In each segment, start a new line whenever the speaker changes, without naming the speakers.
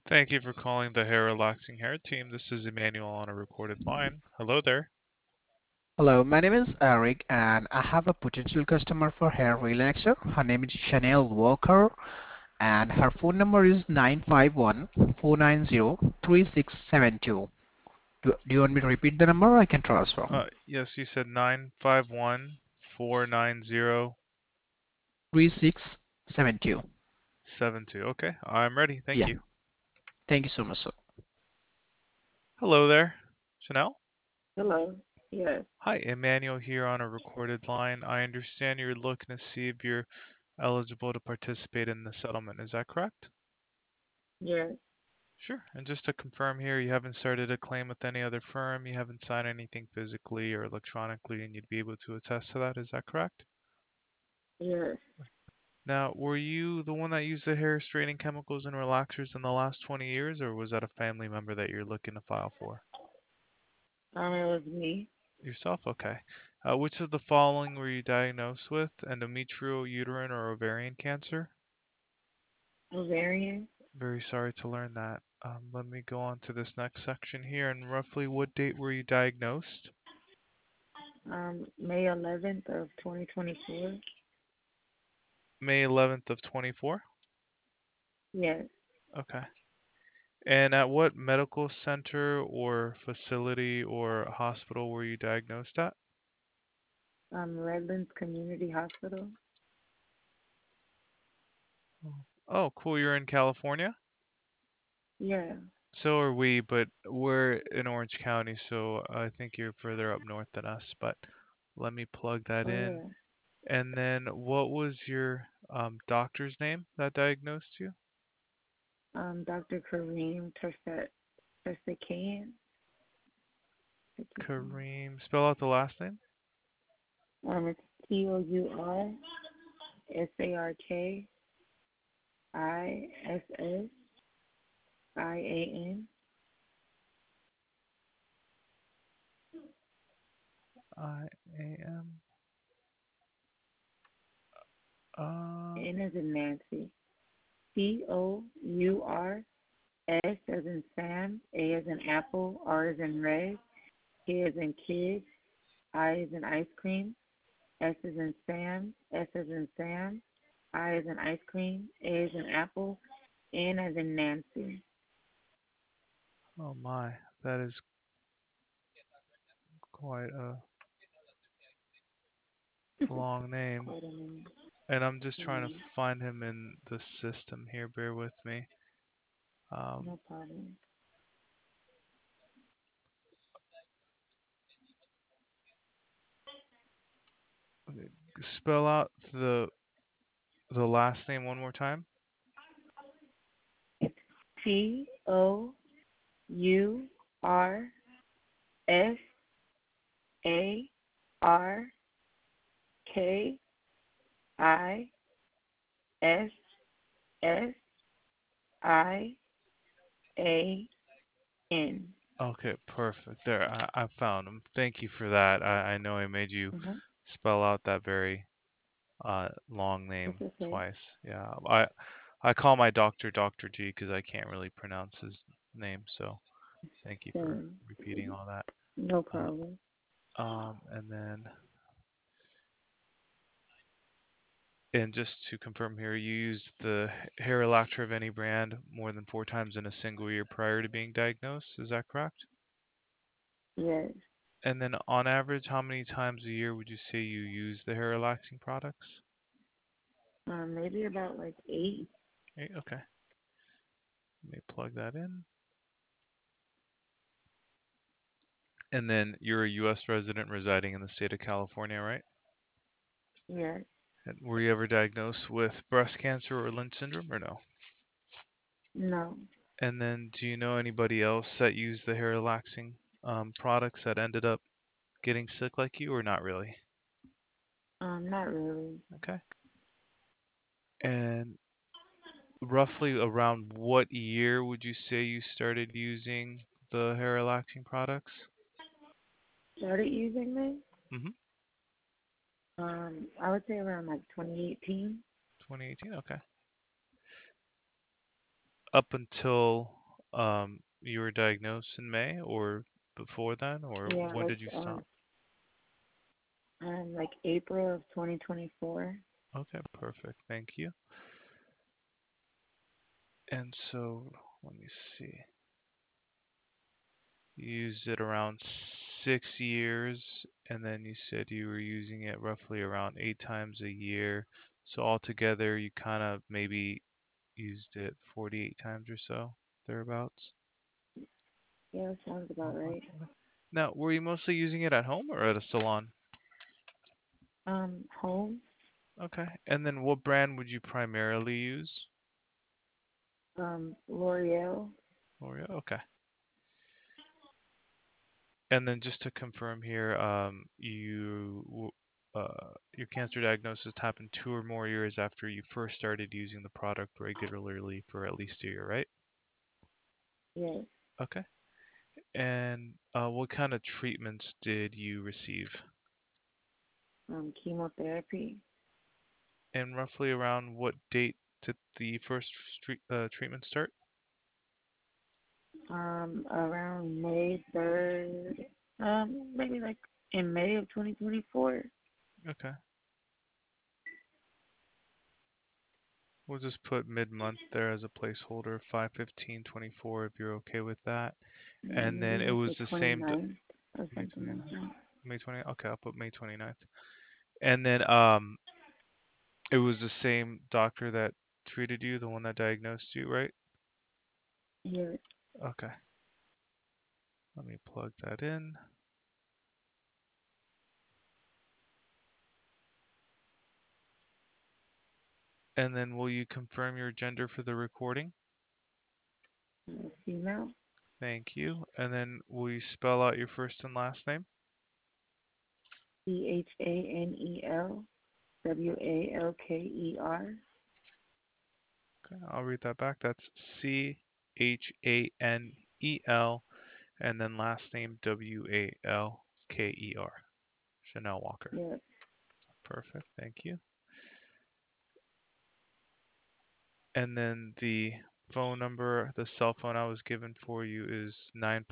Thank you for calling the Hair Relaxing Hair Team. This is Emmanuel on a recorded line. Hello there.
Hello, my name is Eric, and I have a potential customer for hair relaxer. Her name is Chanel Walker, and her phone number is 951-490-3672. Do you want me to repeat the number? I can transfer.
Yes, you said 951-490-72.
3672.
Okay, I'm ready. Thank
Yeah,
you.
thank you so much, sir.
Hello there, Chanel.
Hello. Yes.
Hi, Emmanuel here on a recorded line. I understand you're looking to see if you're eligible to participate in the settlement. Is that correct?
Yes.
Sure. And just to confirm here, you haven't started a claim with any other firm, you haven't signed anything physically or electronically, and you'd be able to attest to that. Is that correct?
Yes.
Now, were you the one that used the hair straightening chemicals and relaxers in the last 20 years, or was that a family member that you're looking to file for?
It was me.
Yourself? Okay. Which of the following were you diagnosed with? Endometrial, uterine, or ovarian cancer?
Ovarian.
Very sorry to learn that. Let me go on to this next section here. And roughly what date were you diagnosed?
May 11th of 2024.
May 11th of 24?
Yes.
Okay. And at what medical center or facility or hospital were you diagnosed at?
Redlands Community Hospital.
Oh, cool. You're in California?
Yeah.
So are we, but we're in Orange County, so I think you're further up north than us. But let me plug that
Oh
in.
yeah.
And then what was your doctor's name that diagnosed you?
Dr. Kareem Tersakian.
Kareem. Spell out the last name.
It's TOURSARKISSIAN.
I-A-M. Uh,
N as in Nancy. COUR. as in Sam, A as in apple, R as in red, K as in kid, I as in ice cream, S as in Sam, S as in Sam, I as in ice cream, A as in apple, N as in Nancy.
oh my, that is quite a long name.
Quite a name.
And I'm just trying to
Mm,
find him in the system here. Bear with me. Um,
no problem.
spell out the last name one more time.
It's TOURSARKISSIAN.
Okay, perfect. There, I found him. Thank you for that. I know I made you
Mm-hmm.
spell out that very long
It's
name
okay.
twice. Yeah, I call my doctor Dr. G because I can't really pronounce his name. So thank you for
Same.
repeating all that.
No problem.
And then and just to confirm here, you used the hair relaxer of any brand more than 4 times in a single year prior to being diagnosed. Is that correct?
Yes.
And then on average, how many times a year would you say you use the hair relaxing products?
Maybe about like 8.
Eight, okay. Let me plug that in. And then you're a U.S. resident residing in the state of California, right?
Yes.
And were you ever diagnosed with breast cancer or Lynch syndrome or no?
No.
And then do you know anybody else that used the hair relaxing products that ended up getting sick like you or not really?
Not really.
Okay. And roughly around what year would you say you started using the hair relaxing products?
Started using this.
Mm-hmm.
I would say around like 2018.
2018. Okay. up until you were diagnosed in May, or before then, or
Yeah,
when did you stop?
like April of 2024.
Okay, perfect. Thank you. And so, let me see. You used it around 6 years, and then you said you were using it roughly around 8 times a year. So altogether, you kind of maybe used it 48 times or so, thereabouts.
Yeah, that sounds about right.
Now, were you mostly using it at home or at a salon?
Home,
Okay. And then what brand would you primarily use?
L'Oreal.
L'Oreal. Okay. And then just to confirm here, your cancer diagnosis happened 2 or more years after you first started using the product regularly for at least a year, right?
Yes.
Okay. And what kind of treatments did you receive?
Chemotherapy.
And roughly around what date did the first treatment start?
Around May 3rd. Maybe like in May of 2024.
Okay. We'll just put mid-month there as a placeholder, 5/15/24, if you're okay with that. And then it
Maybe the
was the same
29th or
May
something
29th.
like that.
May 20th. Okay, I'll put May 29th. And then it was the same doctor that treated you, the one that diagnosed you, right?
Yes.
Okay. Let me plug that in. And then will you confirm your gender for the recording?
Female.
Thank you. And then will you spell out your first and last name?
CHANELWALKER.
Okay, I'll read that back. That's Chanel and then last name Walker. Chanel Walker.
Yes.
Perfect. Thank you. And then the phone number, the cell phone I was given for you is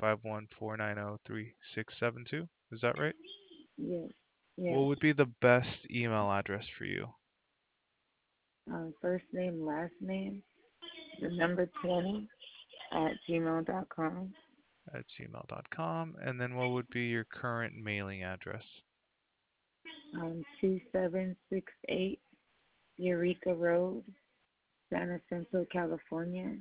951-490-3672. Is that right?
Yes.
What
Yes.
would be the best email address for you?
First name, last name, the number 20 at gmail.com.
At gmail.com. And then what would be your current mailing address?
2768 Eureka Road, San Jacinto, California,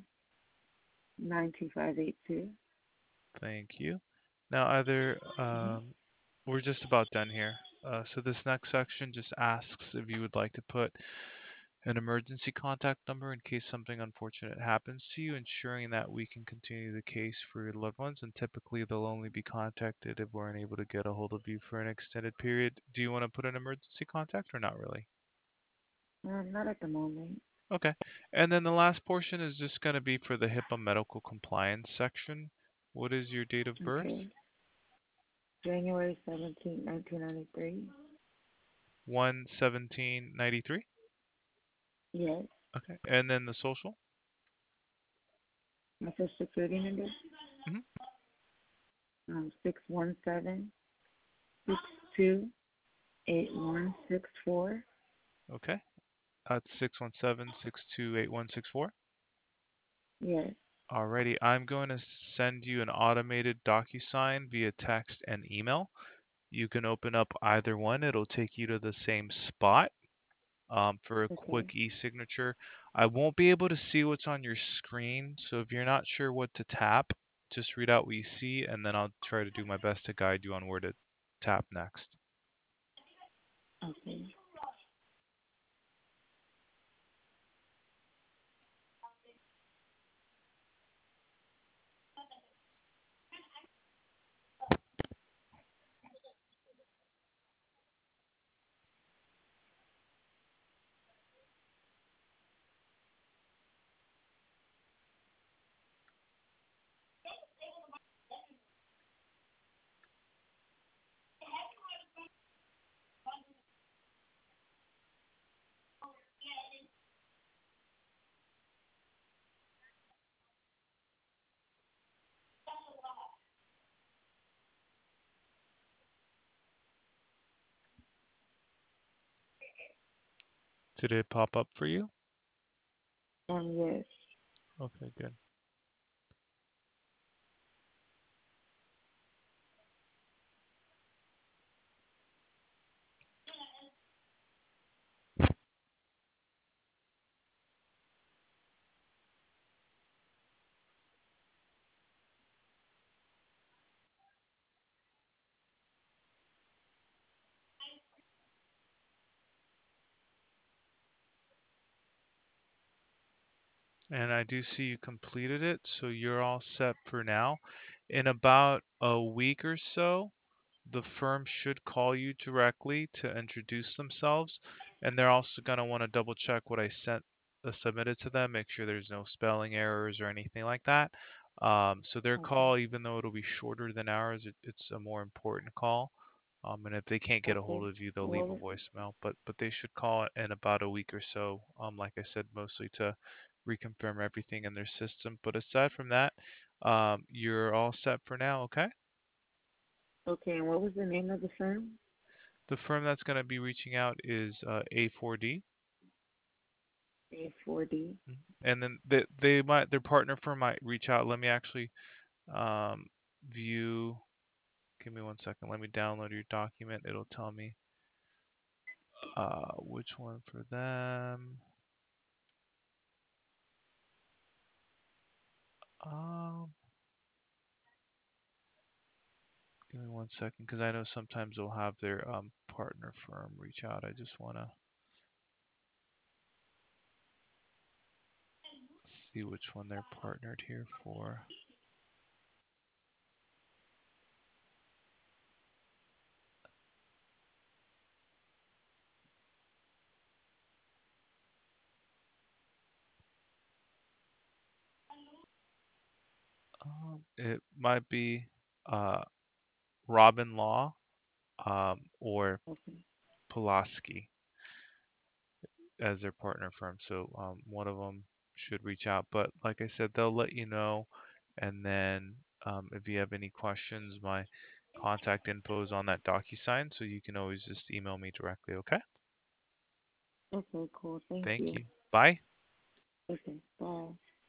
92582.
Thank you. Now, either we're just about done here. So this next section just asks if you would like to put an emergency contact number in case something unfortunate happens to you, ensuring that we can continue the case for your loved ones. And typically, they'll only be contacted if we're unable to get a hold of you for an extended period. Do you want to put an emergency contact or not really?
Not at the moment.
Okay. And then the last portion is just going to be for the HIPAA medical compliance section. What is your date of birth?
Okay. January 17th, 1993.
1/17/93.
Yes.
Okay. And then the social?
My social security number,
Hmm.
617
Okay. That's 617-628-164.
Yes.
Alrighty, I'm going to send you an automated DocuSign via text and email. You can open up either one. It'll take you to the same spot for a
Okay.
quick e-signature. I won't be able to see what's on your screen, so if you're not sure what to tap, just read out what you see, and then I'll try to do my best to guide you on where to tap next.
Okay.
Did it pop up for you?
Yes.
Okay, good. And I do see you completed it, so you're all set for now. In about a week or so, the firm should call you directly to introduce themselves, and they're also going to want to double check what I submitted to them, make sure there's no spelling errors or anything like that. So their
Okay.
call, even though it'll be shorter than ours, it's a more important call. And if they can't get a
Okay.
hold of you, they'll
What
leave a
was
voicemail. But they should call in about a week or so. Like I said, mostly to reconfirm everything in their system. But aside from that, you're all set for now. Okay.
okay? And what was the name of the firm?
The firm that's going to be reaching out is A4D.
A4D.
Mhm. And then they might their partner firm might reach out. Let me actually um, view. Give me one second. Let me download your document. It'll tell me which one for them. Um, Give me one second because I know sometimes they'll have their partner firm reach out. I just want to see which one they're partnered here for. It might be uh, Robin Law or
Okay.
Pulaski as their partner firm. So one of them should reach out. But like I said, they'll let you know. And then if you have any questions, my contact info is on that DocuSign, so you can always just email me directly. Okay?
Okay, cool. Thank
Thank
you.
you. Bye.
Okay, bye.